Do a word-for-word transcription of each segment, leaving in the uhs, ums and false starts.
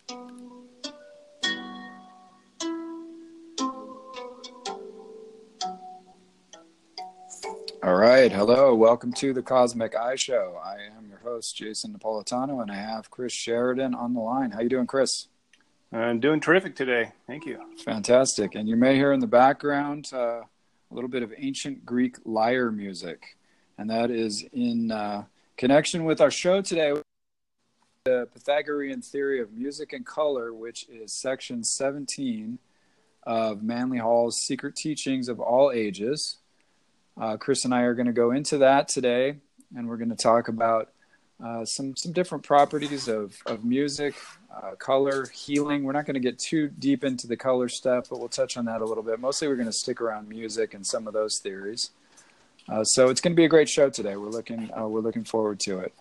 All right. Hello. Welcome to the Cosmic Eye Show. I am your host, Jason Napolitano, and I have Chris Sheridan on the line. How you doing, Chris? I'm doing terrific today. Thank you. Fantastic. And you may hear in the background uh, a little bit of ancient Greek lyre music, and that is in uh, connection with our show today, the Pythagorean theory of music and color, which is section seventeen of Manly Hall's Secret Teachings of All Ages. Uh, Chris and I are going to go into that today, and we're going to talk about uh, some some different properties of, of music, uh, color, healing. We're not going to get too deep into the color stuff, but we'll touch on that a little bit. Mostly we're going to stick around music and some of those theories. Uh, so it's going to be a great show today. We're looking uh, we're looking forward to it.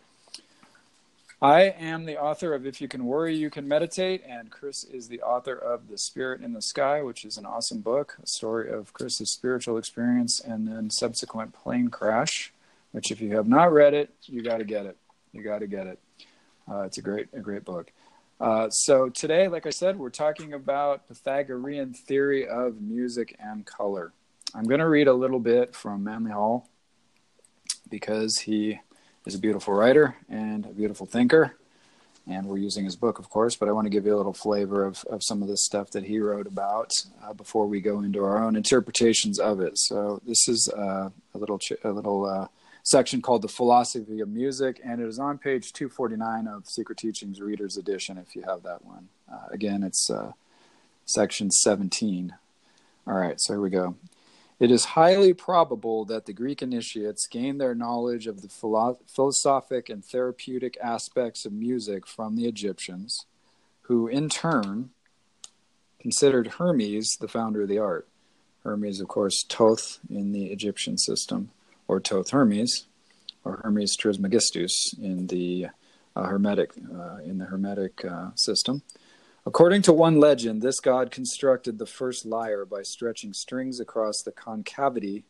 I am the author of If You Can Worry, You Can Meditate, and Chris is the author of The Spirit in the Sky, which is an awesome book, a story of Chris's spiritual experience and then subsequent plane crash, which if you have not read it, you got to get it. You got to get it. Uh, it's a great, a great book. Uh, so today, like I said, we're talking about Pythagorean theory of music and color. I'm going to read a little bit from Manly Hall because he is a beautiful writer and a beautiful thinker, and we're using his book, of course, but I want to give you a little flavor of, of some of the stuff that he wrote about uh, before we go into our own interpretations of it. So this is uh, a little ch- a little uh, section called The Philosophy of Music, and it is on page two forty-nine of Secret Teachings Reader's Edition, if you have that one. Uh, again, it's uh, section seventeen. All right, so here we go. It is highly probable that the Greek initiates gained their knowledge of the philo- philosophic and therapeutic aspects of music from the Egyptians, who in turn considered Hermes the founder of the art. Hermes, of course, Thoth in the Egyptian system, or Thoth Hermes, or Hermes Trismegistus in the uh, Hermetic uh, in the Hermetic uh, system. According to one legend, this god constructed the first lyre by stretching strings across the concavity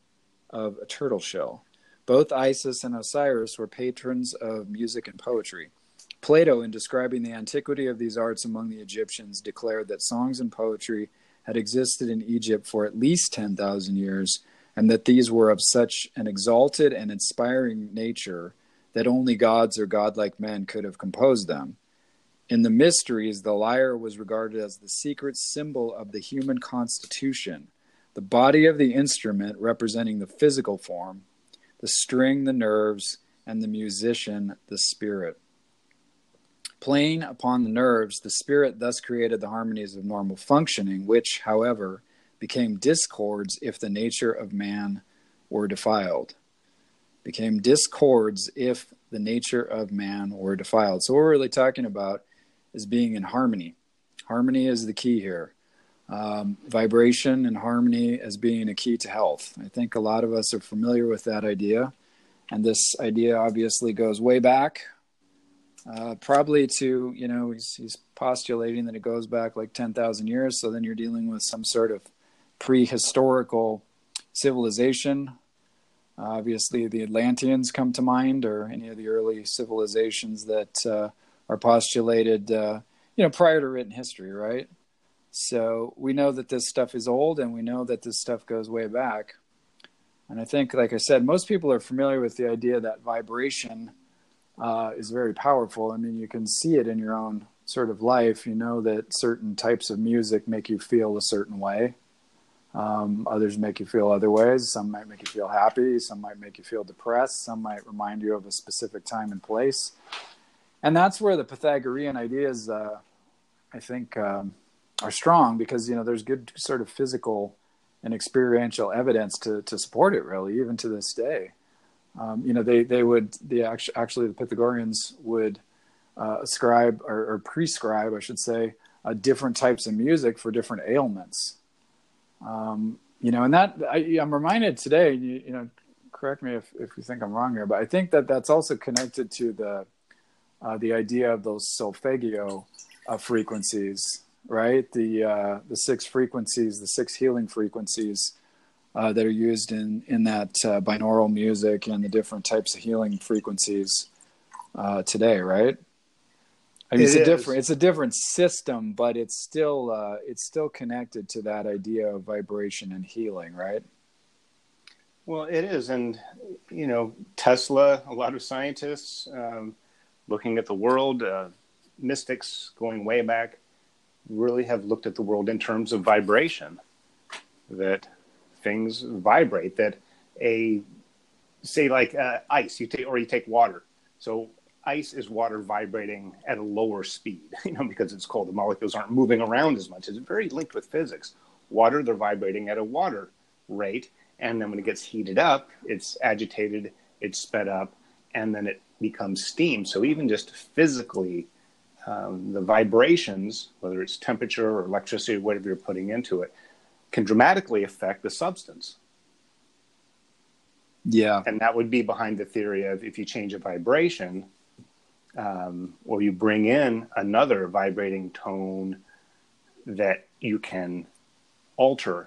of a turtle shell. Both Isis and Osiris were patrons of music and poetry. Plato, in describing the antiquity of these arts among the Egyptians, declared that songs and poetry had existed in Egypt for at least ten thousand years, and that these were of such an exalted and inspiring nature that only gods or godlike men could have composed them. In the mysteries, the lyre was regarded as the secret symbol of the human constitution, the body of the instrument representing the physical form, the string, the nerves, and the musician, the spirit. Playing upon the nerves, the spirit thus created the harmonies of normal functioning, which, however, became discords if the nature of man were defiled. Became discords if the nature of man were defiled. So what we're really talking about is being in harmony. Harmony is the key here. Um, vibration and harmony as being a key to health. I think a lot of us are familiar with that idea. And this idea obviously goes way back, uh, probably to, you know, he's, he's postulating that it goes back like ten thousand years. So then you're dealing with some sort of prehistorical civilization. Uh, obviously, the Atlanteans come to mind, or any of the early civilizations that uh, are postulated, uh, you know, prior to written history, right? So we know that this stuff is old, and we know that this stuff goes way back. And I think, like I said, most people are familiar with the idea that vibration uh, is very powerful. I mean, you can see it in your own sort of life. You know that certain types of music make you feel a certain way. Um, others make you feel other ways. Some might make you feel happy. Some might make you feel depressed. Some might remind you of a specific time and place. And that's where the Pythagorean ideas, uh, I think, um, are strong, because, you know, there's good sort of physical and experiential evidence to, to support it, really, even to this day. Um, you know, they, they would, the actually the Pythagoreans would uh, ascribe or, or prescribe, I should say, uh, different types of music for different ailments. Um, you know, and that I, I'm reminded today, you, you know, correct me if, if you think I'm wrong here, but I think that that's also connected to the uh, the idea of those solfeggio uh, frequencies, right? The uh, the six frequencies, the six healing frequencies uh, that are used in in that uh, binaural music and the different types of healing frequencies uh, today, right? I mean, It it's a is. different it's a different system, but it's still uh, it's still connected to that idea of vibration and healing, right? Well, it is. And, you know, Tesla, a lot of scientists um, looking at the world, uh, mystics going way back, really have looked at the world in terms of vibration, that things vibrate, that a, say like uh, ice, you take, or you take water. So ice is water vibrating at a lower speed, you know, because it's cold. The molecules aren't moving around as much. It's very linked with physics. Water, they're vibrating at a water rate. And then when it gets heated up, it's agitated, it's sped up, and then it becomes steam. So even just physically, um, the vibrations, whether it's temperature or electricity, or whatever you're putting into it, can dramatically affect the substance. Yeah. And that would be behind the theory of if you change a vibration, um, or you bring in another vibrating tone, that you can alter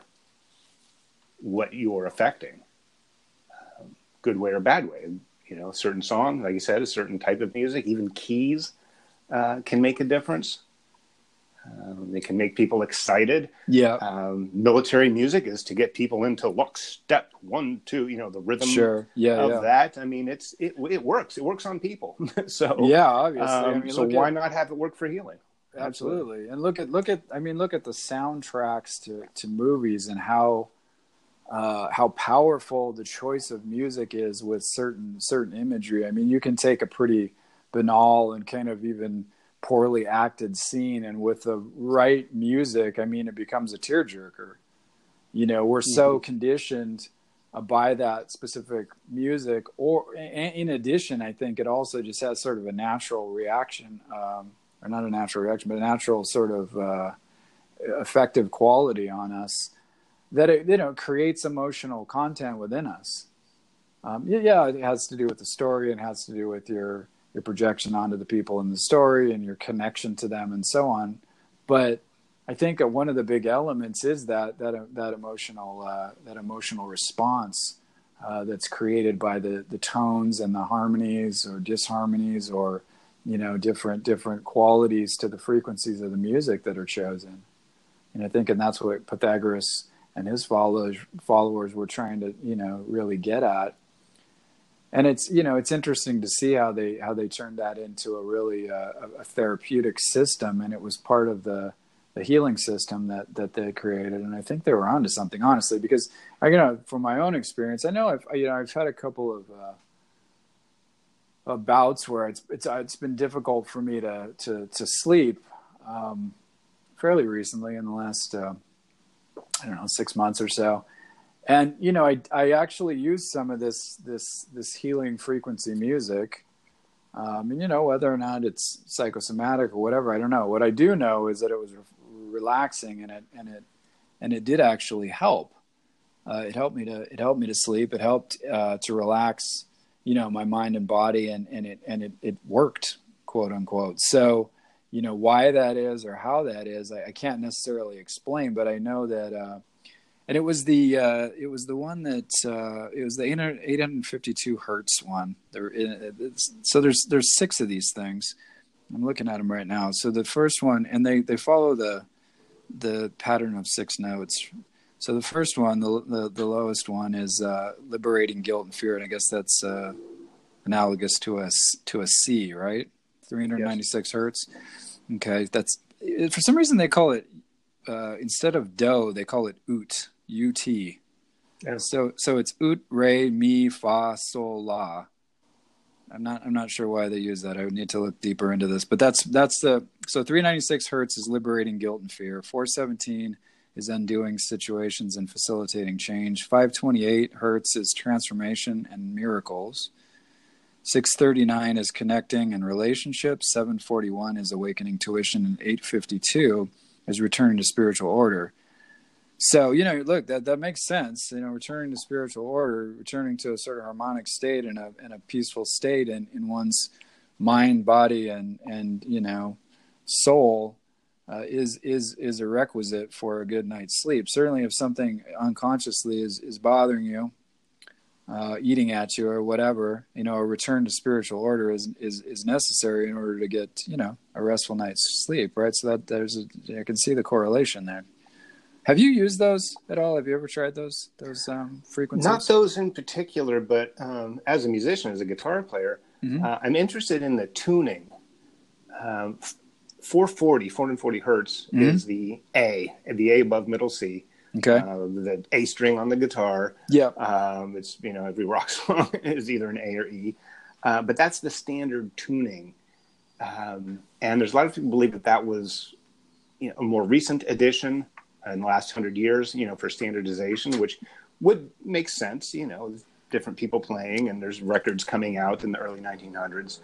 what you're affecting, um, good way or bad way. You know, a certain song, like you said, a certain type of music, even keys uh, can make a difference. Um, they can make people excited. Yeah. Um, military music is to get people into lockstep, one, two, you know, the rhythm Sure. Yeah, of yeah. that. I mean, it's it it works. It works on people. so Yeah, obviously. um, I mean, so look why at, not have it work for healing? absolutely. Absolutely. And look at look at I mean, look at the soundtracks to to movies and how uh, how powerful the choice of music is with certain certain imagery. I mean, you can take a pretty banal and kind of even poorly acted scene, and with the right music, I mean, it becomes a tearjerker. You know, we're so Mm-hmm. conditioned uh, by that specific music, or in addition, I think it also just has sort of a natural reaction, um, or not a natural reaction, but a natural sort of uh, effective quality on us, that it, you know, creates emotional content within us. Um, yeah, yeah, it has to do with the story, and has to do with your your projection onto the people in the story and your connection to them and so on. But I think that one of the big elements is that that that emotional uh, that emotional response uh, that's created by the the tones and the harmonies or disharmonies, or you know, different different qualities to the frequencies of the music that are chosen. And I think, and that's what Pythagoras and his followers followers were trying to, you know, really get at. And it's, you know, it's interesting to see how they how they turned that into a really uh, a therapeutic system, and it was part of the the healing system that that they created. And I think they were onto something, honestly, because I, you know, from my own experience, I know I've you know I've had a couple of uh, of bouts where it's it's it's been difficult for me to to to sleep, um, fairly recently in the last uh, I don't know, six months or so. And, you know, I, I actually used some of this, this, this healing frequency music. Um, and, you know, whether or not it's psychosomatic or whatever, I don't know. What I do know is that it was re- relaxing, and it, and it, and it did actually help. Uh, it helped me to, it helped me to sleep. It helped uh, to relax, you know, my mind and body, and, and it, and it, it worked, quote unquote. So, you know, why that is or how that is, I, I can't necessarily explain, but I know that, uh, and it was the uh, it was the one that uh, it was the eight hundred fifty-two hertz one. There, so there's there's six of these things. I'm looking at them right now. So the first one, and they, they follow the the pattern of six notes. So the first one, the the, the lowest one, is uh, liberating guilt and fear, and I guess that's uh, analogous to a to a C, right? three hundred ninety-six yes. hertz. Okay, that's, for some reason they call it uh, instead of do, they call it ut. U T. Yeah. So so it's ut, re, mi, fa, sol, la. I'm not I'm not sure why they use that. I would need to look deeper into this. But that's that's the so three ninety-six hertz is liberating guilt and fear. four seventeen is undoing situations and facilitating change. five twenty-eight hertz is transformation and miracles. six thirty-nine is connecting and relationships. seven forty-one is awakening tuition, and eight fifty-two is returning to spiritual order. So, you know, look, that, that makes sense. You know, returning to spiritual order, returning to a sort of harmonic state and a and a peaceful state in, in one's mind, body, and, and you know, soul uh, is is is a requisite for a good night's sleep. Certainly, if something unconsciously is, is bothering you, uh, eating at you or whatever, you know, a return to spiritual order is, is, is necessary in order to get, you know, a restful night's sleep, right? So that there's a, I can see the correlation there. Have you used those at all? Have you ever tried those, those um, frequencies? Not those in particular, but um, as a musician, as a guitar player, mm-hmm. uh, I'm interested in the tuning. Um, four forty, four forty hertz mm-hmm. is the A, the A above middle C. Okay. Uh, the A string on the guitar. Yeah. Um, it's, you know, every rock song is either an A or E. Uh, but that's the standard tuning. Um, and there's a lot of people believe that that was, you know, a more recent addition in the last hundred years, you know, for standardization, which would make sense, you know, different people playing, and there's records coming out in the early nineteen hundreds.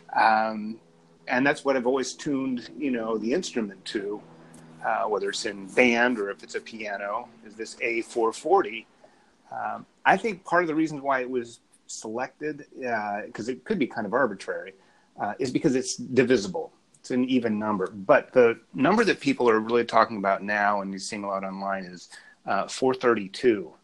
Um, and that's what I've always tuned, you know, the instrument to. Uh, whether it's in band or if it's a piano, is this A four forty. Um, I think part of the reasons why it was selected, because uh, it could be kind of arbitrary, uh, is because it's divisible. It's an even number. But the number that people are really talking about now, and you're seeing a lot online, is uh, four thirty-two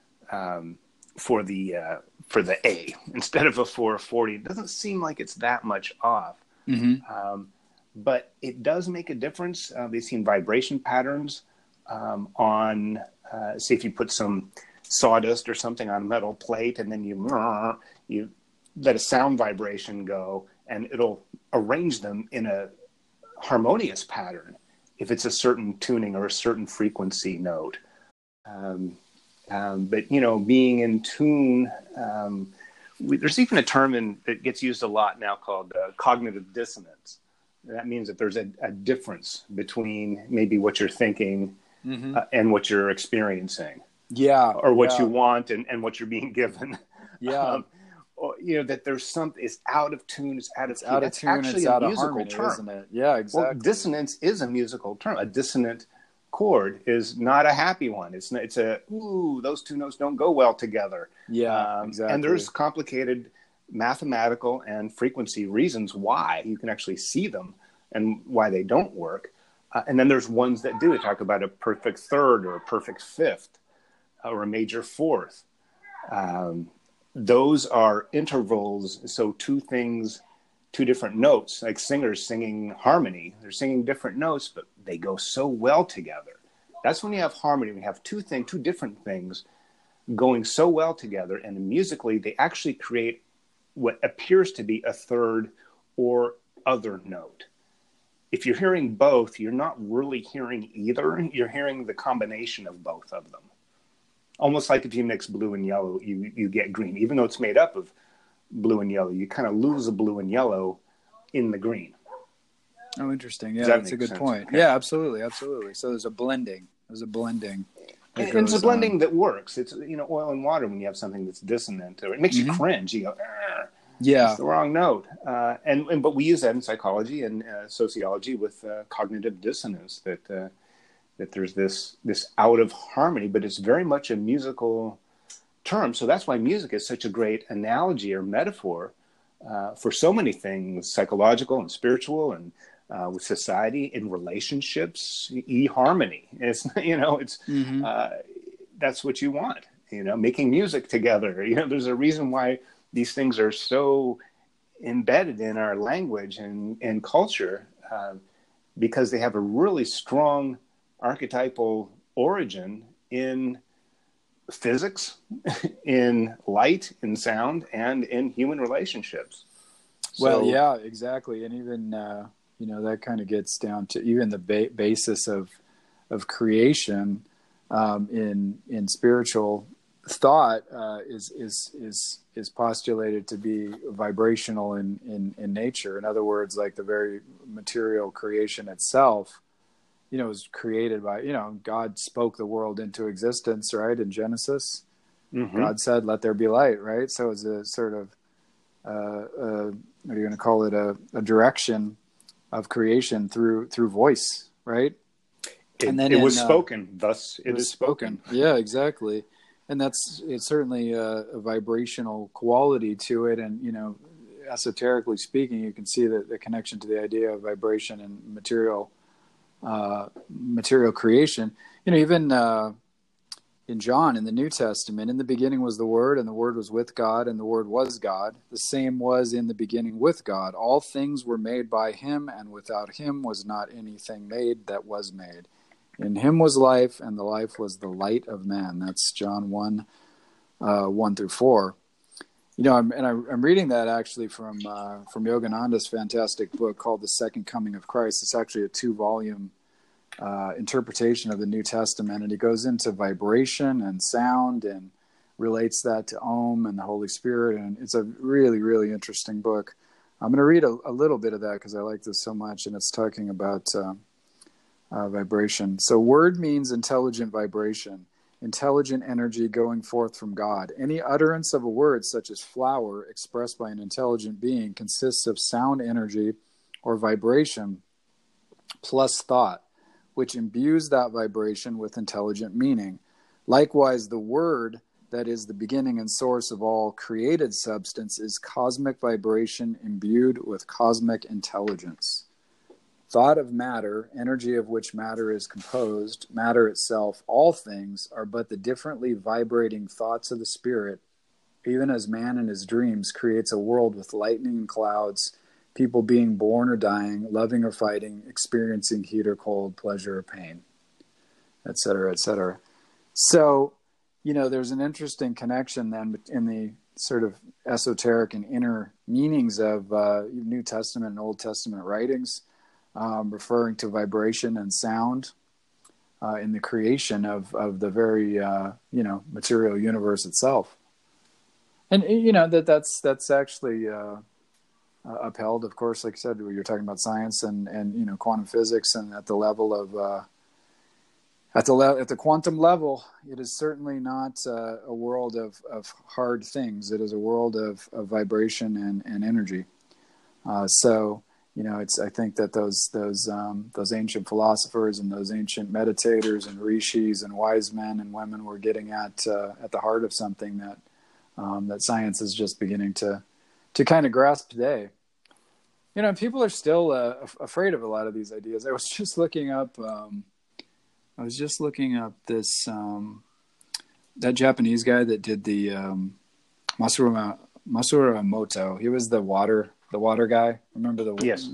um, for the uh, for the A instead of a four forty. It doesn't seem like it's that much off. Mm-hmm. Um, But it does make a difference. Uh, they've seen vibration patterns um, on, uh, say, if you put some sawdust or something on a metal plate, and then you you let a sound vibration go, and it'll arrange them in a harmonious pattern if it's a certain tuning or a certain frequency note. Um, um, but, you know, being in tune, um, we, there's even a term in, that gets used a lot now called uh, cognitive dissonance. That means that there's a, a difference between maybe what you're thinking mm-hmm. uh, and what you're experiencing. Yeah. Or what yeah. you want and, and what you're being given. Yeah. um, or, you know, that there's something, it's out of tune, it's out of it's key. out of That's tune, actually it's a out musical of harmony, term. Isn't it? Yeah, exactly. Well, dissonance is a musical term. A dissonant chord is not a happy one. It's not, it's a, ooh, those two notes don't go well together. Yeah, um, exactly. And there's complicated mathematical and frequency reasons why. You can actually see them and why they don't work. Uh, and then there's ones that do. They talk about a perfect third or a perfect fifth or a major fourth. Um, those are intervals. So two things, two different notes, like singers singing harmony. They're singing different notes, but they go so well together. That's when you have harmony. We have two things, two different things going so well together. And musically, they actually create what appears to be a third or other note. If you're hearing both, you're not really hearing either. You're hearing the combination of both of them. Almost like if you mix blue and yellow, you, you get green. Even though it's made up of blue and yellow, you kind of lose the blue and yellow in the green. Oh, interesting. Yeah, Does that that's a make good sense? point. Okay. Yeah, absolutely, absolutely. So there's a blending. There's a blending. And it's a blending on. that works. It's, you know, oil and water when you have something that's dissonant, or it makes mm-hmm. you cringe. You go, Arr! Yeah, it's the wrong note. Uh, and, and but we use that in psychology and uh, sociology with uh, cognitive dissonance. That uh, that there's this this out of harmony, but it's very much a musical term. So that's why music is such a great analogy or metaphor uh, for so many things, psychological and spiritual, and uh, with society, in relationships, e-harmony. It's, you know, it's mm-hmm. uh, that's what you want. You know, making music together. You know, there's a reason why these things are so embedded in our language and, and culture, uh, because they have a really strong archetypal origin in physics, in light, in sound, and in human relationships. Well, so, yeah, exactly. And even, uh, you know, that kind of gets down to even the ba- basis of of creation um, in in spiritual thought uh, is is is is postulated to be vibrational in, in in nature. In other words, like the very material creation itself, you know, was created by, you know, God spoke the world into existence, right? In Genesis, mm-hmm. God said, "Let there be light," right? So it's a sort of uh, uh, what are you going to call it? A, a direction of creation through through voice, right? It, and then it in, was spoken, uh, thus it, it is spoken. spoken. Yeah, exactly. And that's, it's certainly a, a vibrational quality to it. And, you know, esoterically speaking, you can see the, the connection to the idea of vibration and material, uh, material creation. You know, even, uh, in John, in the New Testament, in the beginning was the Word, and the Word was with God, and the Word was God. The same was in the beginning with God. All things were made by him, and without him was not anything made that was made. In him was life, and the life was the light of man. That's John one, uh, one through four. You know, I'm, and I, I'm reading that actually from uh, from Yogananda's fantastic book called The Second Coming of Christ. It's actually a two-volume Uh, interpretation of the New Testament, and he goes into vibration and sound and relates that to Om and the Holy Spirit, and it's a really, really interesting book. I'm going to read a, a little bit of that because I like this so much, and it's talking about uh, uh, vibration. So word means intelligent vibration, intelligent energy going forth from God. Any utterance of a word, such as flower, expressed by an intelligent being, consists of sound energy or vibration plus thought, which imbues that vibration with intelligent meaning. Likewise, the word, that is the beginning and source of all created substance, is cosmic vibration imbued with cosmic intelligence. Thought of matter, energy of which matter is composed, matter itself, all things are but the differently vibrating thoughts of the spirit, even as man in his dreams creates a world with lightning and clouds, people being born or dying, loving or fighting, experiencing heat or cold, pleasure or pain, et cetera, et cetera. So, you know, there's an interesting connection then in the sort of esoteric and inner meanings of uh, New Testament and Old Testament writings, um, referring to vibration and sound uh, in the creation of, of the very, uh, you know, material universe itself. And, you know, that that's, that's actually... Uh, Uh, upheld, of course, like I said, you're talking about science and, and you know quantum physics, and at the level of uh, at the le- at the quantum level, it is certainly not uh, a world of, of hard things. It is a world of, of vibration and, and energy. Uh, so you know, it's I think that those those um, those ancient philosophers and those ancient meditators and rishis and wise men and women were getting at uh, at the heart of something that um, that science is just beginning to. to kind of grasp today. You know, people are still uh, af- afraid of a lot of these ideas. I was just looking up, um, I was just looking up this, um, that Japanese guy that did the um, Masaru, Masaru Emoto. He was the water, the water guy. Remember the Yes.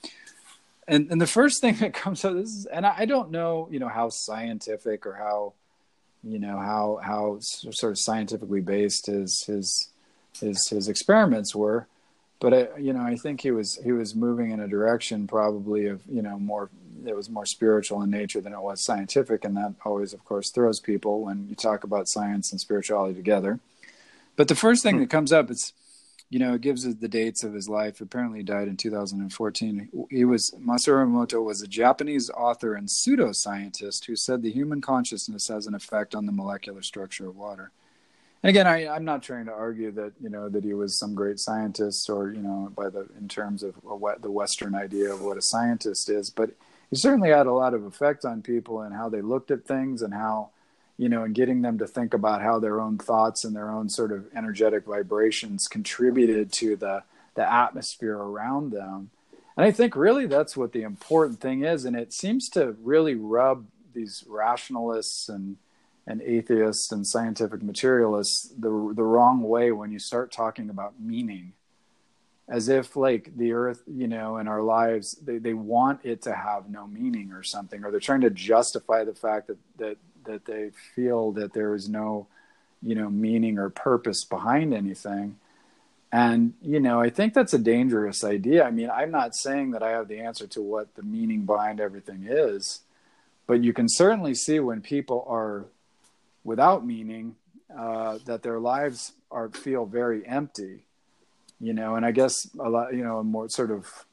And and the first thing that comes up, this is, and I, I don't know, you know, how scientific or how, you know, how how sort of scientifically based his his his his experiments were, but I, you know, I think he was he was moving in a direction probably of, you know, more it was more spiritual in nature than it was scientific, and that always, of course, throws people when you talk about science and spirituality together. But the first thing hmm. that comes up, it's, you know, it gives us the dates of his life. Apparently, he died in two thousand fourteen. He was Masaru Emoto was a Japanese author and pseudoscientist who said the human consciousness has an effect on the molecular structure of water. And again, I, I'm not trying to argue that, you know, that he was some great scientist or, you know, by the in terms of what the Western idea of what a scientist is, but he certainly had a lot of effect on people and how they looked at things and how, you know, and getting them to think about how their own thoughts and their own sort of energetic vibrations contributed to the, the atmosphere around them. And I think really that's what the important thing is. And it seems to really rub these rationalists and and atheists and scientific materialists the the wrong way when you start talking about meaning, as if like the earth, you know, and our lives, they, they want it to have no meaning or something, or they're trying to justify the fact that, that, that they feel that there is no, you know, meaning or purpose behind anything. And, you know, I think that's a dangerous idea. I mean, I'm not saying that I have the answer to what the meaning behind everything is, but you can certainly see when people are without meaning, uh, that their lives are feel very empty, you know. And I guess a lot, you know, a more sort of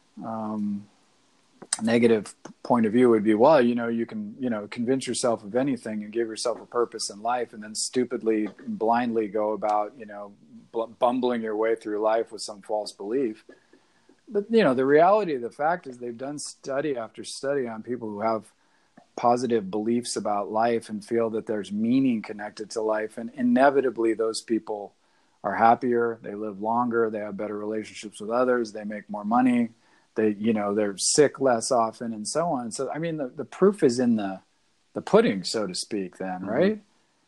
um, negative point of view would be, well, you know, you can, you know, convince yourself of anything and give yourself a purpose in life, and then stupidly, blindly go about, you know, bumbling your way through life with some false belief. But, you know, the reality of the fact is they've done study after study on people who have positive beliefs about life and feel that there's meaning connected to life. And inevitably those people are happier, they live longer, they have better relationships with others, they make more money, they, you know, they're sick less often and so on. So, I mean, the, the proof is in the, the pudding, so to speak then, right?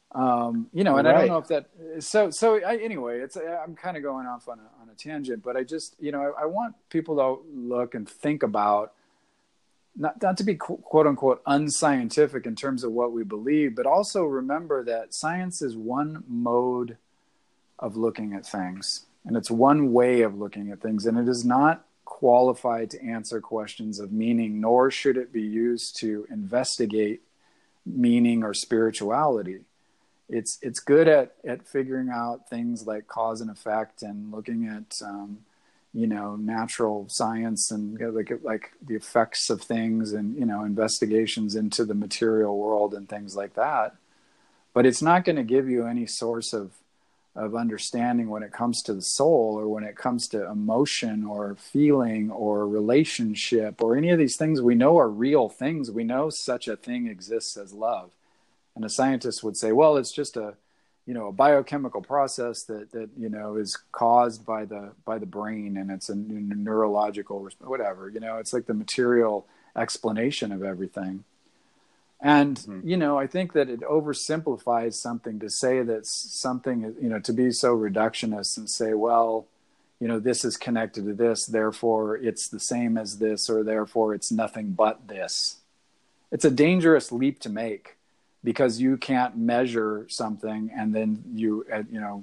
Um, you know, and Right. I don't know if that, so, so I, anyway, it's, I'm kind of going off on a, on a tangent, but I just, you know, I, I want people to look and think about, not, not to be quote unquote unscientific in terms of what we believe, but also remember that science is one mode of looking at things, and it's one way of looking at things, and it is not qualified to answer questions of meaning, nor should it be used to investigate meaning or spirituality. It's it's good at, at figuring out things like cause and effect, and looking at um, you know, natural science, and like like the effects of things, and, you know, investigations into the material world and things like that. But it's not going to give you any source of of understanding when it comes to the soul, or when it comes to emotion or feeling or relationship, or any of these things we know are real things. We know such a thing exists as love. And a scientist would say, well, it's just a, you know, a biochemical process that, that, you know, is caused by the, by the brain, and it's a neurological, whatever, you know, it's like the material explanation of everything. And, mm-hmm. you know, I think that it oversimplifies something to say that something, you know, to be so reductionist and say, well, you know, this is connected to this, therefore it's the same as this, or therefore it's nothing but this. It's a dangerous leap to make, because you can't measure something and then you, you know,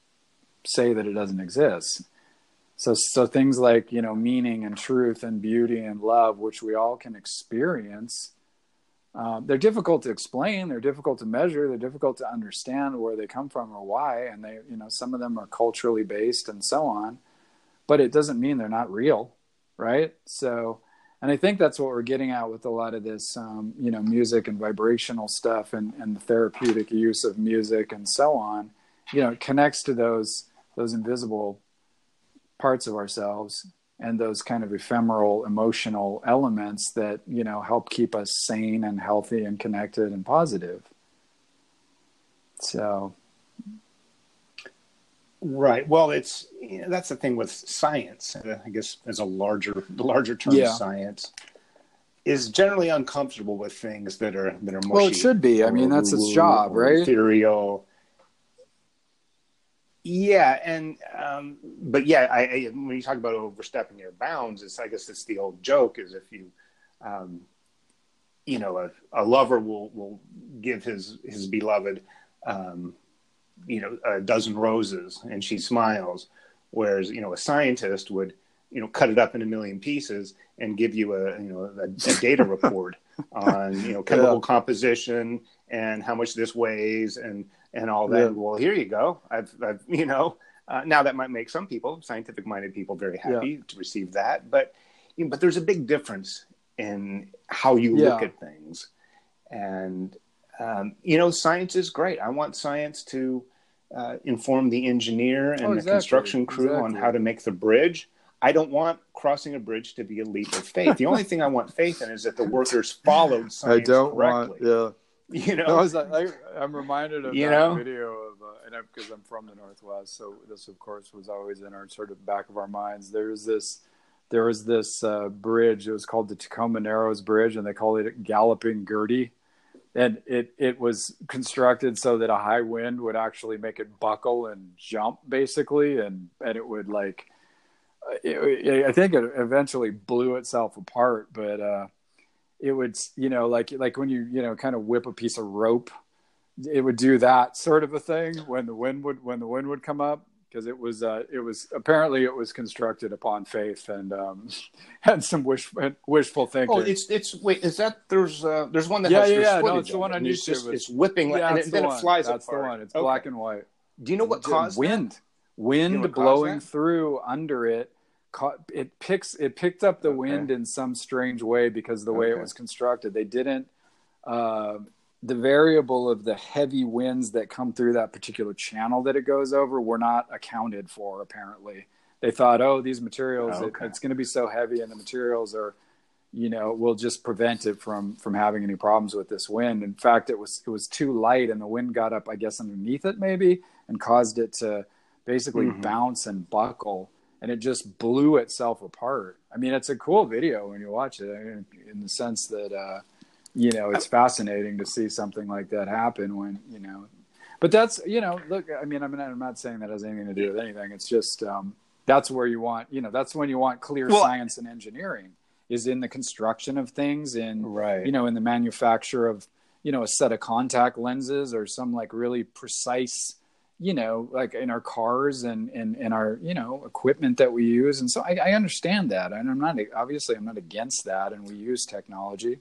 say that it doesn't exist. So, so things like, you know, meaning and truth and beauty and love, which we all can experience, uh, they're difficult to explain. They're difficult to measure. They're difficult to understand where they come from or why. And they, you know, some of them are culturally based and so on, but it doesn't mean they're not real. Right. So, and I think that's what we're getting at with a lot of this, um, you know, music and vibrational stuff, and, and the therapeutic use of music and so on. You know, it connects to those those invisible parts of ourselves, and those kind of ephemeral emotional elements that, you know, help keep us sane and healthy and connected and positive. So. Right. Well, it's, you know, that's the thing with science, uh, I guess, as a larger, the larger term, yeah. Science is generally uncomfortable with things that are, that are mushy. Well, it should be. I mean, that's its job, right? Ethereal. Yeah. And, um, but yeah, I, I, when you talk about overstepping your bounds, it's, I guess it's the old joke is if you, um, you know, a, a lover will, will give his, his beloved, um, you know, a dozen roses and she smiles. Whereas, you know, a scientist would, you know, cut it up in a million pieces and give you a, you know, a, a data report on, you know, chemical yeah. composition and how much this weighs and, and all that. Yeah. Well, here you go. I've, I've you know, uh, now that might make some people, scientific minded people, very happy yeah. to receive that. But, you know, but there's a big difference in how you yeah. look at things. And, Um, you know, science is great. I want science to uh, inform the engineer and oh, exactly. the construction crew exactly. on how to make the bridge. I don't want crossing a bridge to be a leap of faith. The only thing I want faith in is that the workers followed science I don't correctly. Want, yeah. You know, no, I was, I, I'm reminded of you that know? video of, uh, and because I'm from the Northwest, so this, of course, was always in our sort of back of our minds. There's this, there was this uh, bridge. It was called the Tacoma Narrows Bridge, and they called it Galloping Gertie. And it, it was constructed so that a high wind would actually make it buckle and jump, basically. And, and it would like, it, it, I think it eventually blew itself apart, but uh, it would, you know, like, like when you, you know, kind of whip a piece of rope, it would do that sort of a thing when the wind would, when the wind would come up. Because it was, uh, it was apparently it was constructed upon faith and um, and some wish, wishful thinking. Oh, it's it's wait, is that there's uh, there's one that yeah has yeah yeah no, it's the one on YouTube. It's, just, it's whipping yeah, and it, then one. it flies That's apart. the one. It's okay. black and white. Do you know what caused wind? That? Wind you know blowing through under it. It picks it picked up the okay. wind in some strange way because of the way okay. it was constructed. They didn't. Uh, the variable of the heavy winds that come through that particular channel that it goes over were not accounted for, apparently. They thought, oh, these materials, oh, okay. it, it's going to be so heavy and the materials are, you know, will just prevent it from, from having any problems with this wind. In fact, it was, it was too light and the wind got up, I guess, underneath it maybe and caused it to basically mm-hmm. bounce and buckle. And it just blew itself apart. I mean, it's a cool video when you watch it, I mean, in the sense that, uh, you know, it's fascinating to see something like that happen when, you know, But that's, you know, look, I mean, I'm not, I'm not saying that has anything to do with anything. It's just, um, that's where you want, you know, that's when you want clear well, science and engineering is in the construction of things, in, right. you know, in the manufacture of, you know, a set of contact lenses or some like really precise, you know, like in our cars and in, in our, you know, equipment that we use. And so I, I understand that. And I'm not, obviously I'm not against that. And we use technology.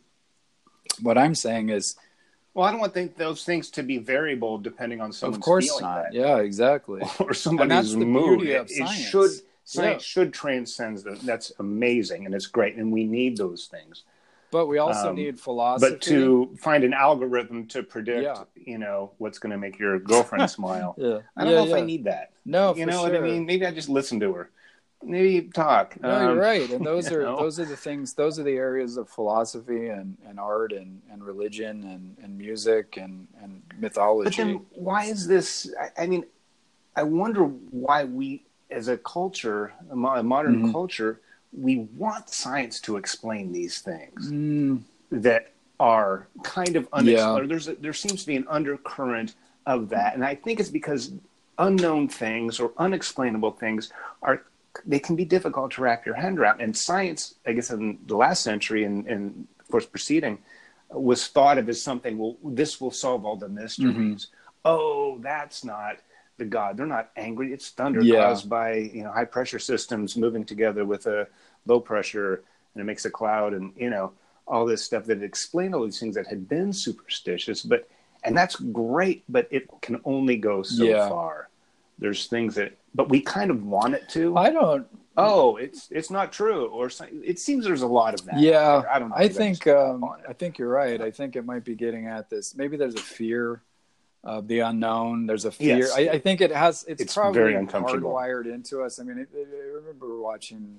What I'm saying is, well, I don't want think those things to be variable depending on someone's of course feeling not. That. Yeah, exactly. Or somebody's and that's mood. The beauty of it, science. It should, science yeah. should transcend that. That's amazing. And it's great. And we need those things. But we also um, need philosophy. But to find an algorithm to predict, yeah. you know, what's going to make your girlfriend smile. yeah. I don't yeah, know yeah. if I need that. No, you for know sure. what I mean? Maybe I just listen to her. Maybe talk. No, um, you're right. And those are know? those are the things. Those are the areas of philosophy and, and art and, and religion and, and music and, and mythology. But then why is this? I, I mean, I wonder why we, as a culture, a modern mm-hmm. culture, we want science to explain these things mm. that are kind of unexplained. Yeah. There's a, there seems to be an undercurrent of that, and I think it's because unknown things or unexplainable things are they can be difficult to wrap your head around. And science, I guess, in the last century and, and of course preceding, was thought of as something. Well, this will solve all the mysteries. Mm-hmm. Oh, that's not the God. They're not angry. It's thunder yeah. caused by you know high pressure systems moving together with a low pressure, and it makes a cloud, and you know all this stuff that explained all these things that had been superstitious. But and that's great, but it can only go so yeah. far. There's things that, but we kind of want it to. I don't. Oh, it's it's not true, or it seems there's a lot of that. Yeah, I don't know. I think um, I think you're right. I think it might be getting at this. Maybe there's a fear of the unknown. There's a fear. Yes. I, I think it has. It's, it's probably very uncomfortable. Hardwired into us. I mean, it, it, I remember watching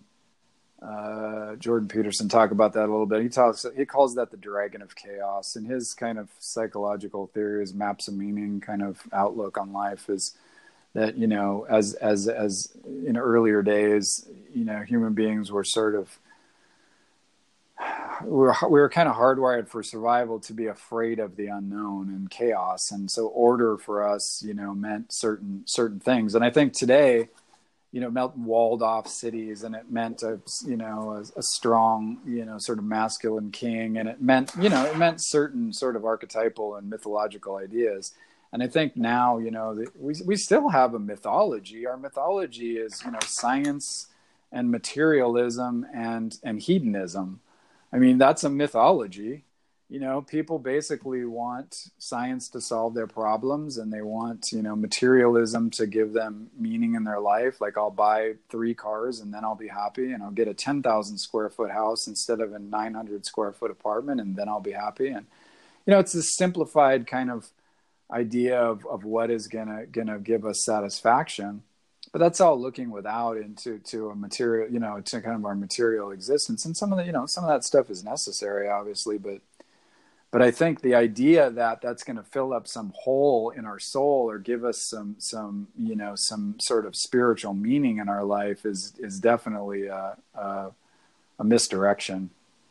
uh, Jordan Peterson talk about that a little bit. He talks. He calls that the dragon of chaos, and his kind of psychological theory, his maps of meaning kind of outlook on life is that, you know, as as as in earlier days, you know, human beings were sort of we were we were kind of hardwired for survival to be afraid of the unknown and chaos, and so order for us, you know, meant certain certain things. And I think today, you know, it meant walled off cities, and it meant a you know a, a strong, you know, sort of masculine king, and it meant you know it meant certain sort of archetypal and mythological ideas. And I think now, you know, we we still have a mythology. Our mythology is, you know, science and materialism and and hedonism. I mean, that's a mythology. You know, people basically want science to solve their problems, and they want, you know, materialism to give them meaning in their life. Like, I'll buy three cars and then I'll be happy, and I'll get a ten thousand square foot house instead of a nine hundred square foot apartment, and then I'll be happy. And, you know, it's a simplified kind of idea of, of what is gonna gonna give us satisfaction, but that's all looking without into to a material, you know, to kind of our material existence. And some of the, you know, some of that stuff is necessary, obviously, but but I think the idea that that's going to fill up some hole in our soul or give us some some you know some sort of spiritual meaning in our life is is definitely a a, a misdirection.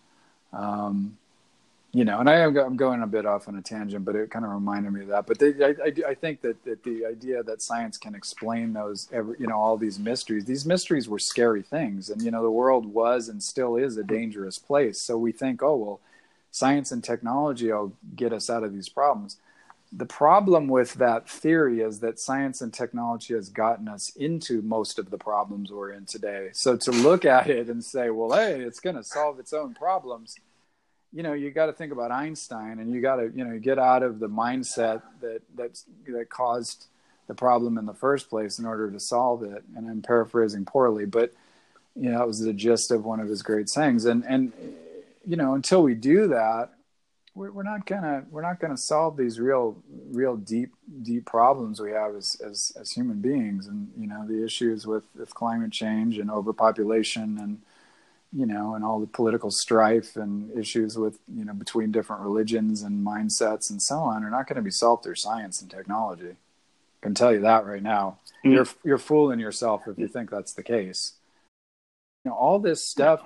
Um, You know, and I am I'm going a bit off on a tangent, but it kind of reminded me of that. But they, I, I, I think that, that the idea that science can explain those, every, you know, all these mysteries, these mysteries were scary things. And, you know, the world was and still is a dangerous place. So we think, oh, well, science and technology will get us out of these problems. The problem with that theory is that science and technology has gotten us into most of the problems we're in today. So to look at it and say, well, hey, it's going to solve its own problems, you know, you got to think about Einstein, and you got to, you know, get out of the mindset that that's, that caused the problem in the first place in order to solve it. And I'm paraphrasing poorly, but, you know, that was the gist of one of his great sayings. And, and, you know, until we do that, we're, we're not gonna, we're not gonna solve these real, real deep, deep problems we have as, as, as human beings. And, you know, the issues with, with climate change and overpopulation and, you know, and all the political strife and issues with, you know, between different religions and mindsets and so on are not going to be solved through science and technology. I can tell you that right now. Mm. You're you're fooling yourself if you think that's the case. You know, all this stuff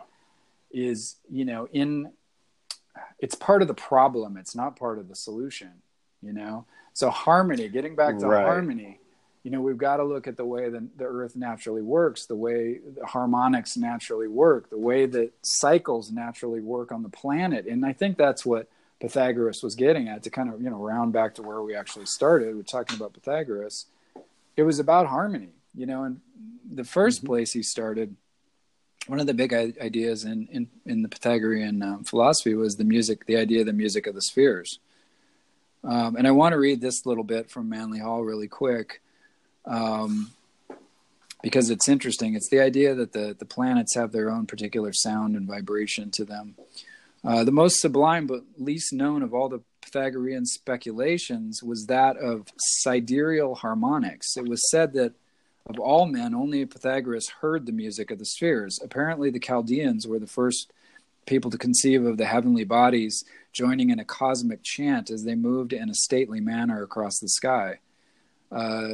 is, you know, in it's part of the problem. It's not part of the solution. you know? So harmony, getting back to Right. harmony, you know, we've got to look at the way that the earth naturally works, the way the harmonics naturally work, the way that cycles naturally work on the planet. And I think that's what Pythagoras was getting at, to kind of, you know, round back to where we actually started. We're talking about Pythagoras. It was about harmony, you know, and the first mm-hmm. place he started, one of the big ideas in, in, in the Pythagorean um, philosophy was the music, the idea of the music of the spheres. Um, and I want to read this little bit from Manly Hall really quick, um, because it's interesting. It's the idea that the, the planets have their own particular sound and vibration to them. Uh, the most sublime but least known of all the Pythagorean speculations was that of sidereal harmonics. It was said that of all men, only Pythagoras heard the music of the spheres. Apparently, the Chaldeans were the first people to conceive of the heavenly bodies joining in a cosmic chant as they moved in a stately manner across the sky. Uh,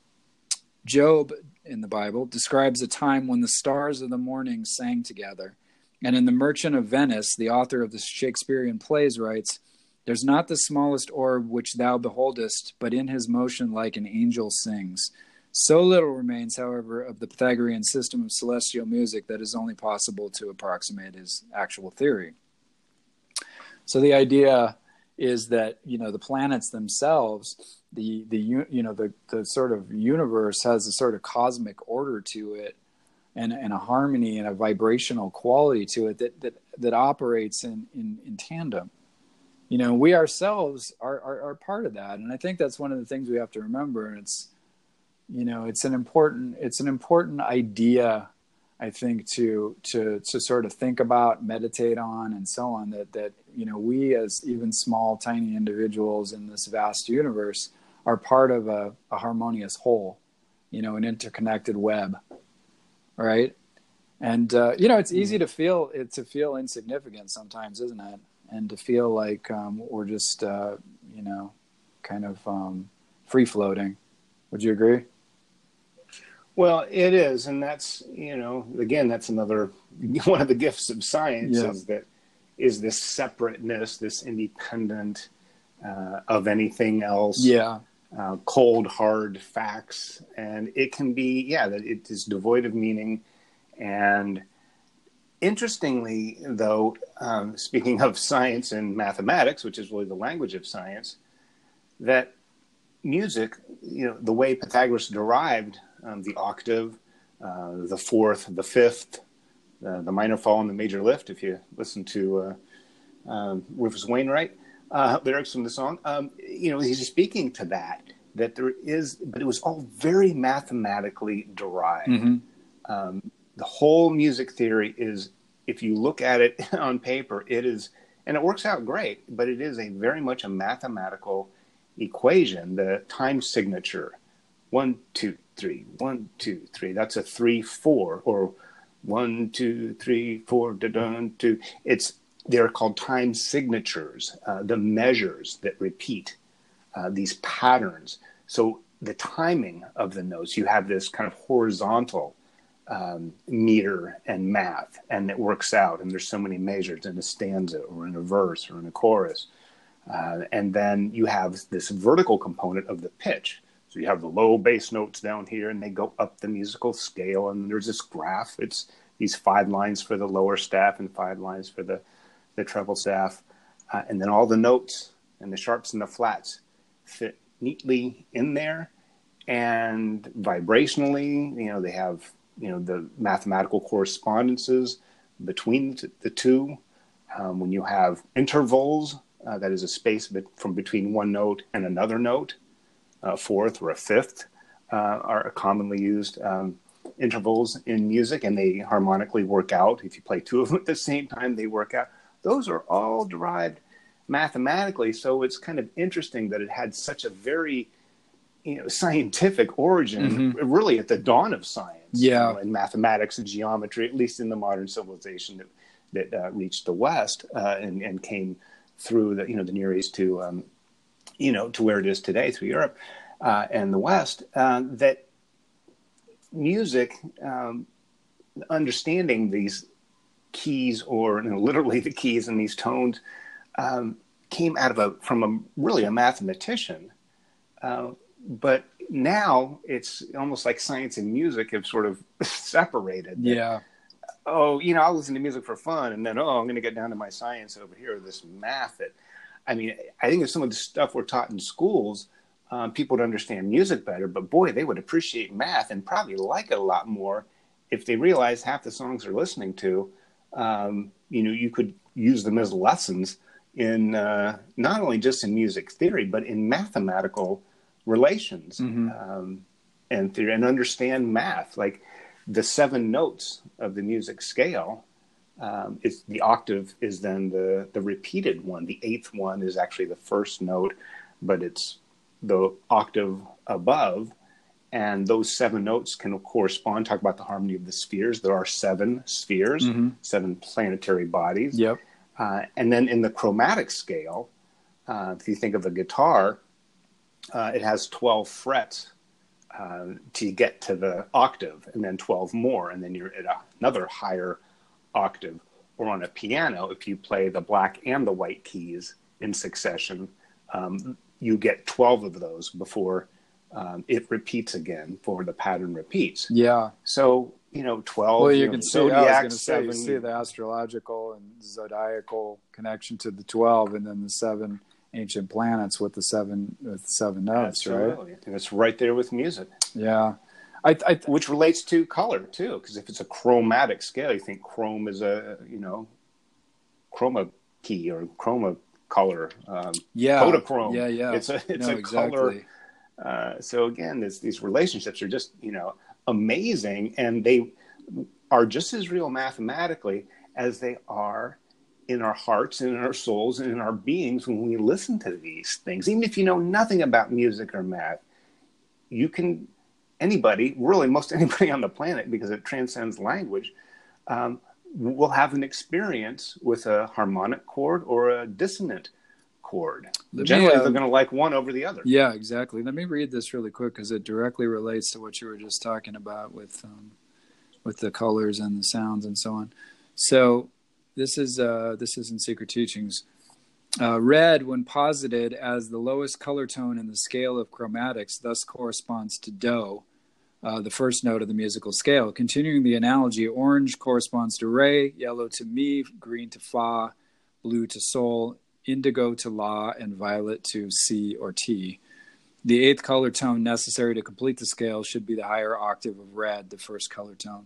Job, in the Bible, describes a time when the stars of the morning sang together. And in The Merchant of Venice, the author of the Shakespearean plays writes, "There's not the smallest orb which thou beholdest, but in his motion like an angel sings." So little remains, however, of the Pythagorean system of celestial music that is only possible to approximate his actual theory. So the idea is that, you know, the planets themselves, the the you know the the sort of universe has a sort of cosmic order to it, and and a harmony and a vibrational quality to it that that that operates in in, in tandem. You know, we ourselves are, are are part of that, and I think that's one of the things we have to remember. And it's, you know, it's an important it's an important idea, I think, to to to sort of think about, meditate on, and so on. That that you know, we as even small, tiny individuals in this vast universe are part of a, a harmonious whole, you know, an interconnected web, right? And uh, you know, it's easy to feel it to feel insignificant sometimes, isn't it? And to feel like um, we're just uh, you know, kind of um, free floating. Would you agree? Well, it is, and that's, you know, again, that's another one of the gifts of science, yeah. is that is this separateness, this independent uh, of anything else. Yeah. Uh, cold, hard facts, and it can be, yeah, that it is devoid of meaning. And interestingly, though, um, speaking of science and mathematics, which is really the language of science, that music, you know, the way Pythagoras derived um, the octave, uh, the fourth, the fifth, uh, the minor fall, and the major lift, if you listen to uh, um, Rufus Wainwright, Uh, lyrics from the song, um, you know, he's speaking to that, that there is, but it was all very mathematically derived. Mm-hmm. Um, the whole music theory is, if you look at it on paper, it is, and it works out great, but it is a very much a mathematical equation. The time signature, one, two, three, one, two, three, that's a three, four, or one, two, three, four, da-dun, two. It's, they're called time signatures, uh, the measures that repeat uh, these patterns. So the timing of the notes, you have this kind of horizontal um, meter and math, and it works out. And there's so many measures in a stanza or in a verse or in a chorus. Uh, and then you have this vertical component of the pitch. So you have the low bass notes down here, and they go up the musical scale. And there's this graph. It's these five lines for the lower staff and five lines for the the treble staff, uh, and then all the notes and the sharps and the flats fit neatly in there. And vibrationally, you know, they have, you know, the mathematical correspondences between the two. Um, when you have intervals, uh, that is a space be- from between one note and another note, a fourth or a fifth uh, are commonly used um, intervals in music, and they harmonically work out. If you play two of them at the same time, they work out. Those are all derived mathematically, so it's kind of interesting that it had such a very, you know, scientific origin, mm-hmm. really at the dawn of science, yeah, you know, in mathematics and geometry, at least in the modern civilization that that uh, reached the West uh, and and came through the, you know, the Near East to um, you know, to where it is today, through Europe uh, and the West. Uh, that music, um, understanding these keys, or, you know, literally the keys and these tones, um, came out of a from a really a mathematician, uh, but now it's almost like science and music have sort of separated. Yeah. Oh, you know, I'll listen to music for fun, and then oh, I'm going to get down to my science over here, this math. That, I mean, I think if some of the stuff we're taught in schools, um, people would understand music better. But boy, they would appreciate math and probably like it a lot more if they realize half the songs they're listening to. Um, you know, you could use them as lessons in uh, not only just in music theory, but in mathematical relations Mm-hmm. um, and theory, and understand math. Like the seven notes of the music scale, um, is the octave is then the the repeated one. The eighth one is actually the first note, but it's the octave above. And those seven notes can correspond. Talk about the harmony of the spheres. There are seven spheres, Mm-hmm. seven planetary bodies. Yep. Uh, and then in the chromatic scale, uh, if you think of a guitar, uh, it has twelve frets uh, to get to the octave, and then twelve more, and then you're at a, another higher octave. Or on a piano, if you play the black and the white keys in succession, um, you get twelve of those before um, it repeats again, for the pattern repeats. Yeah. So, you know, twelve, Well, you, you know, can see, I was zodiac, going to say, seven, you see the astrological and zodiacal connection to the twelve, and then the seven ancient planets with the seven with the seven notes, absolutely. right? And it's right there with music. Yeah. I, I, Which relates to color, too, because if it's a chromatic scale, you think chrome is a, you know, chroma key or chroma color. Um, yeah. Kodachrome. Yeah, yeah. It's a, it's no, a exactly. color. Uh, so, again, this, these relationships are just, you know, amazing, and they are just as real mathematically as they are in our hearts and in our souls and in our beings when we listen to these things. Even if you know nothing about music or math, you can, anybody, really most anybody on the planet, because it transcends language, um, will have an experience with a harmonic chord or a dissonant chord. Let Generally, me, um, they're going to like one over the other. Yeah, exactly. Let me read this really quick because it directly relates to what you were just talking about with um, with the colors and the sounds and so on. So this is uh, this is in Secret Teachings. Uh, red, when posited as the lowest color tone in the scale of chromatics, thus corresponds to do, uh, the first note of the musical scale. Continuing the analogy, orange corresponds to re, yellow to mi, green to fa, blue to sol, indigo to la, and violet to si or ti. The eighth color tone necessary to complete the scale should be the higher octave of red, the first color tone,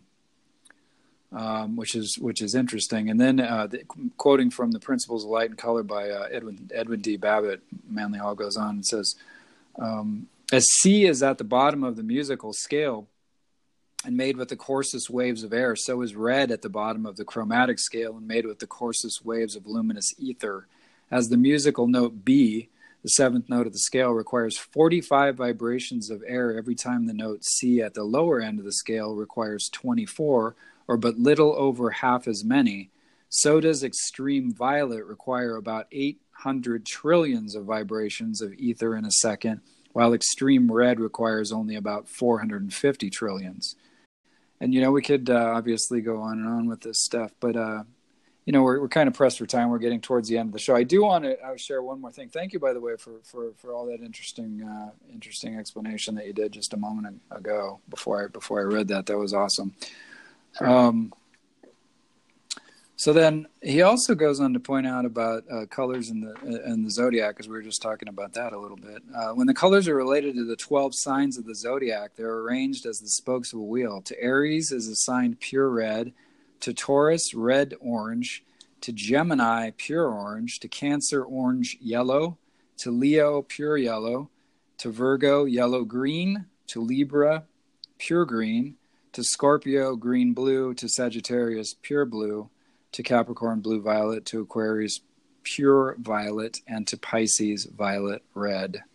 um, which is which is interesting. And then uh, the, quoting from the Principles of Light and Color by uh, Edwin Edwin D. Babbitt, Manly Hall goes on and says, um, as C is at the bottom of the musical scale and made with the coarsest waves of air, so is red at the bottom of the chromatic scale and made with the coarsest waves of luminous ether. As the musical note B, the seventh note of the scale, requires forty-five vibrations of air every time the note C at the lower end of the scale requires twenty-four, or but little over half as many, so does extreme violet require about eight hundred trillions of vibrations of ether in a second, while extreme red requires only about four hundred fifty trillions. And, you know, we could uh, obviously go on and on with this stuff, but uh, you know, we're we're kind of pressed for time. We're getting towards the end of the show. I do want to uh, share one more thing. Thank you, by the way, for for, for all that interesting uh, interesting explanation that you did just a moment ago before I before I read that. That was awesome. Sure. Um, so then he also goes on to point out about uh, colors in the in the zodiac, because we were just talking about that a little bit. Uh, when the colors are related to the twelve signs of the zodiac, they're arranged as the spokes of a wheel. To Aries is assigned pure red. To Taurus, red orange. To Gemini, pure orange. To Cancer, orange yellow. To Leo, pure yellow. To Virgo, yellow green. To Libra, pure green. To Scorpio, green blue. To Sagittarius, pure blue. To Capricorn, blue violet. To Aquarius, pure violet. And to Pisces, violet red.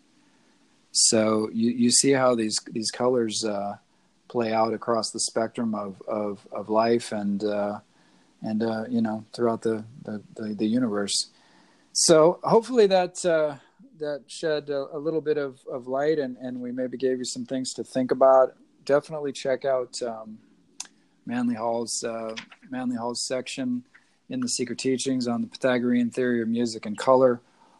So you, you see how these these colors uh, play out across the spectrum of, of, of life and uh, and uh, you know, throughout the, the, the, the universe. So hopefully that uh, that shed a, a little bit of, of light, and, and we maybe gave you some things to think about. Definitely check out um, Manly Hall's uh, Manly Hall's section in the Secret Teachings on the Pythagorean theory of music and color.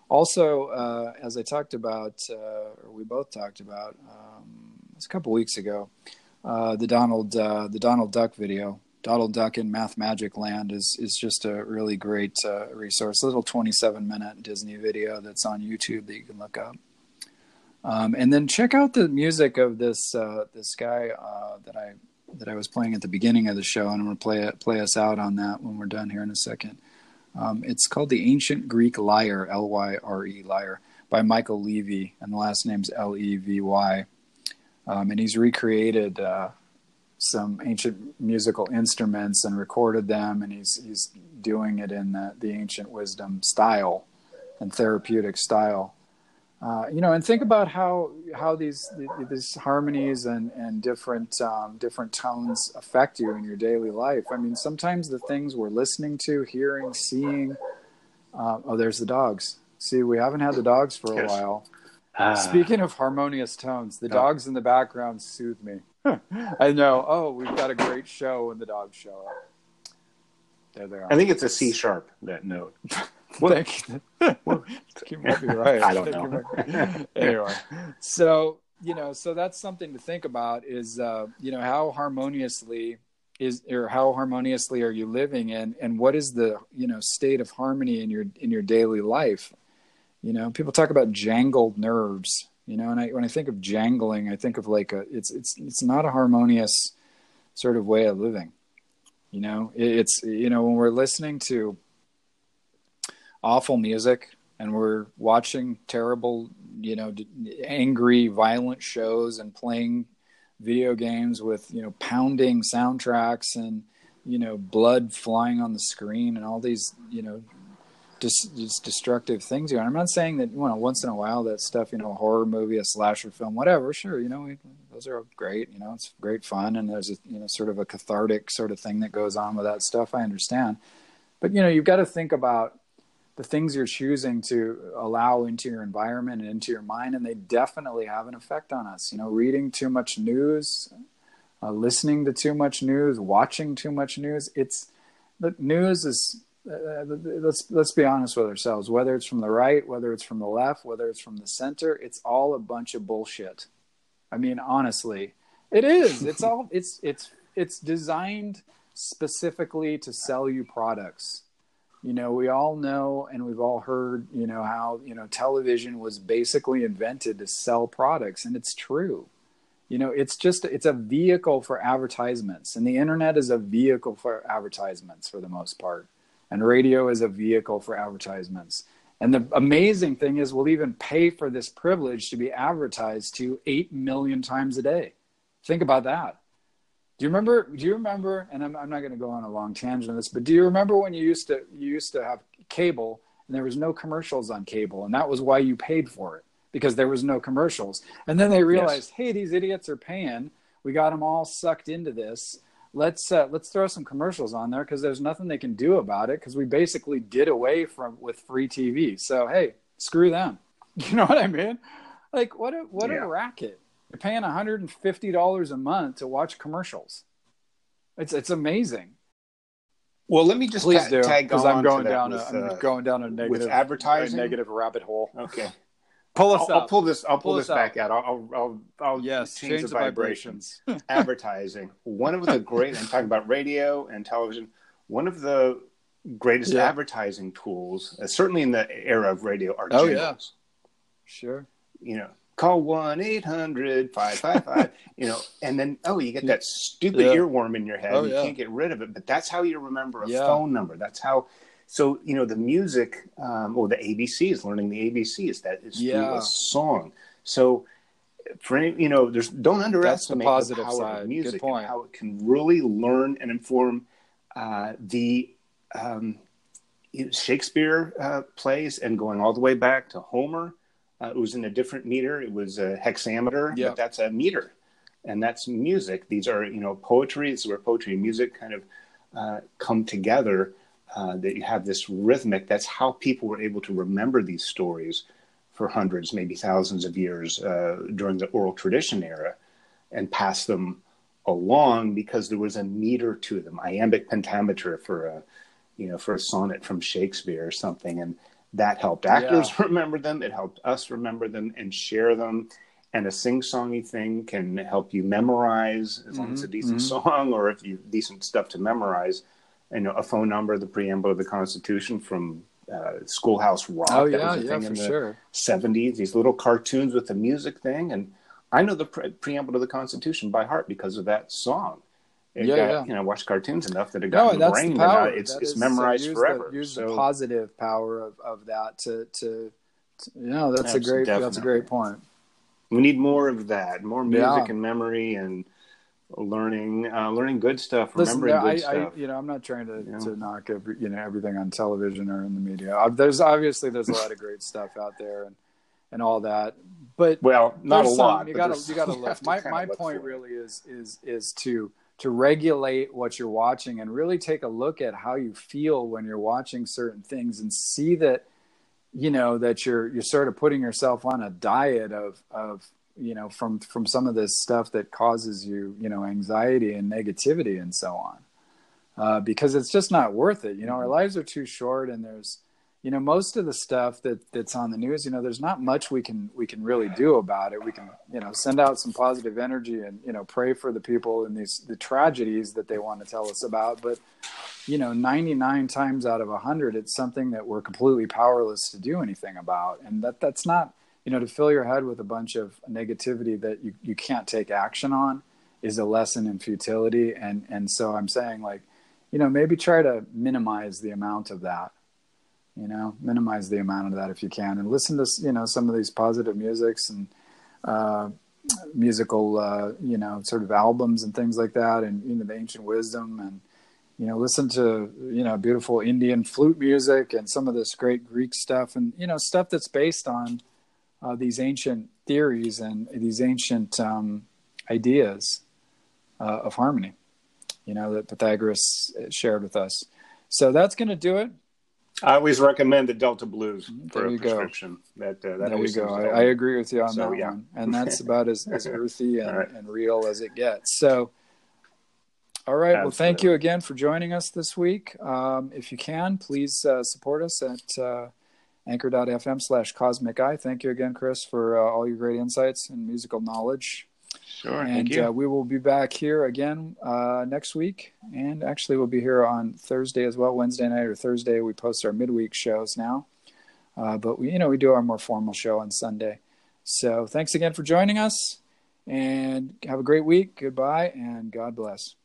Also, uh, as I talked about, uh, or we both talked about, um, it was a couple weeks ago, uh, the Donald uh, the Donald Duck video, Donald Duck in Math Magic Land, is is just a really great uh, resource. A little twenty-seven minute Disney video that's on YouTube that you can look up. Um, and then check out the music of this uh, this guy uh, that I that I was playing at the beginning of the show, and I'm going to play it play us out on that when we're done here in a second. Um, it's called The Ancient Greek Lyre, L Y R E, Lyre, by Michael Levy, and the last name's L E V Y. Um, and he's recreated uh, some ancient musical instruments and recorded them, and he's he's doing it in the, the ancient wisdom style and therapeutic style. Uh, you know, and think about how how these these harmonies and and different um, different tones affect you in your daily life. I mean, sometimes the things we're listening to, hearing, seeing. Uh, oh, there's the dogs. See, we haven't had the dogs for a yes. while. Ah. Speaking of harmonious tones, the oh. dogs in the background soothe me. I know. Oh, we've got a great show when the dogs show up. There they are. I think it's a C sharp, that note. What? What? You might be right. I don't know. Anyway, so you know, so that's something to think about. Is uh, you know, how harmoniously is or how harmoniously are you living, and and what is the you know state of harmony in your in your daily life? You know, people talk about jangled nerves. You know, and I when I think of jangling, I think of like a it's it's it's not a harmonious sort of way of living. You know, it, it's you know when we're listening to awful music and we're watching terrible, you know, angry, violent shows and playing video games with, you know, pounding soundtracks and, you know, blood flying on the screen and all these, you know, just, just destructive things. I'm not saying that, you know, once in a while that stuff, you know, a horror movie, a slasher film, whatever, sure, you know, we, those are great, you know, it's great fun. And there's a, you know, sort of a cathartic sort of thing that goes on with that stuff. I understand. But, you know, you've got to think about the things you're choosing to allow into your environment and into your mind, and they definitely have an effect on us. You know, reading too much news, uh, listening to too much news, watching too much news. It's the news is. Uh, let's let's be honest with ourselves. Whether it's from the right, whether it's from the left, whether it's from the center, it's all a bunch of bullshit. I mean, honestly, it is. It's all. It's it's it's designed specifically to sell you products. You know, we all know and we've all heard, you know, how, you know, television was basically invented to sell products, and it's true. You know, it's just, it's a vehicle for advertisements, and the internet is a vehicle for advertisements for the most part. And radio is a vehicle for advertisements. And the amazing thing is we'll even pay for this privilege to be advertised to eight million times a day. Think about that. Do you remember, do you remember, and I'm, I'm not going to go on a long tangent on this, but do you remember when you used to, you used to have cable and there was no commercials on cable, and that was why you paid for it, because there was no commercials. And then they realized, yes. hey, these idiots are paying. We got them all sucked into this. Let's, uh, let's throw some commercials on there because there's nothing they can do about it because we basically did away from with free T V. So, hey, screw them. You know what I mean? Like, what a, what yeah. a racket. You're paying one hundred fifty dollars a month to watch commercials. It's it's amazing. Well, let me just Please ta- do, tag because on I'm going to down with, a uh, I'm going down a negative with advertising, a negative rabbit hole. Okay, pull us I'll, up. I'll pull this. I'll pull, pull this back out. I'll I'll I'll yes, change, change the, the vibrations. vibrations. Advertising. One of the great. I'm talking about radio and television. One of the greatest yeah. advertising tools, uh, certainly in the era of radio, are oh, jingles. Yeah. Sure. You know. Call one eight hundred five five five, you know, and then, oh, you get that stupid yeah. earworm in your head. Oh, you yeah. can't get rid of it, but that's how you remember a yeah. phone number. That's how, so, you know, the music, um, or the A B Cs, learning the A B Cs, that is yeah. through a song. So, for any, you know, there's, don't underestimate the, the power side. Of music and how it can really learn and inform uh, the um, Shakespeare uh, plays, and going all the way back to Homer. Uh, it was in a different meter. It was a hexameter, yep. but that's a meter, and that's music. These are, you know, poetry. This is where poetry and music kind of uh, come together. Uh, that you have this rhythmic. That's how people were able to remember these stories for hundreds, maybe thousands of years uh, during the oral tradition era, and pass them along because there was a meter to them, iambic pentameter for a, you know, for a sonnet from Shakespeare or something, and that helped actors Yeah. remember them. It helped us remember them and share them. And a sing-songy thing can help you memorize, as long as Mm-hmm. it's a decent Mm-hmm. song, or if you decent stuff to memorize. You know, a phone number, the preamble of the Constitution from uh, Schoolhouse Rock. Oh That was yeah, a yeah, thing for in the sure. seventies. These little cartoons with the music thing, and I know the pre- preamble to the Constitution by heart because of that song. It Yeah, got, yeah. you know, watched cartoons enough that it got No, that's the ingrained, and now power. it's That it's is, so memorized use the forever. use the So, positive power of, of that to, to to you know, that's a absolutely, great that's a definitely, great point. we need more of that, more Yeah. music and memory and learning, uh, learning good stuff, Listen, remembering there, I, good I, stuff. you know, I'm not trying to, You know, to knock every, you know, everything on television or in the media. Uh, There's obviously there's a lot of great stuff out there and, and all that, but well, not a there's some lot, you but gotta there's you gotta you have look. to My kind my of look point for it. really is is is to to regulate what you're watching and really take a look at how you feel when you're watching certain things and see that, you know, that you're you're sort of putting yourself on a diet of of you know from from some of this stuff that causes you, you know, anxiety and negativity and so on, uh, because it's just not worth it. You know, our lives are too short, and there's, you know, most of the stuff that that's on the news, you know, there's not much we can we can really do about it. We can, you know, send out some positive energy and, you know, pray for the people in these the tragedies that they want to tell us about, but you know, ninety-nine times out of one hundred, it's something that we're completely powerless to do anything about. And that that's not, you know, to fill your head with a bunch of negativity that you, you can't take action on is a lesson in futility. And, and so I'm saying, like, you know, maybe try to minimize the amount of that, you know, minimize the amount of that if you can, and listen to, you know, some of these positive musics and, uh, musical, uh, you know, sort of albums and things like that. And, you know, the ancient wisdom, and, you know, listen to, you know, beautiful Indian flute music and some of this great Greek stuff, and, you know, stuff that's based on uh, these ancient theories and these ancient um, ideas uh, of harmony, you know, that Pythagoras shared with us. So that's going to do it. I always recommend the Delta Blues for There a you go. prescription. That uh, that There you always go. seems to I, help I me. agree with you on So, that yeah. one. And that's about as, as earthy and, right. and real as it gets. So, all right. Absolutely. Well, thank you again for joining us this week. Um, if you can, please uh, support us at uh, anchor.fm slash cosmic eye. Thank you again, Chris, for uh, all your great insights and musical knowledge. Sure. And Thank you. uh, we will be back here again uh, next week. And actually, we'll be here on Thursday as well. Wednesday night or Thursday, we post our midweek shows now. Uh, but we, you know, we do our more formal show on Sunday. So thanks again for joining us, and have a great week. Goodbye, and God bless.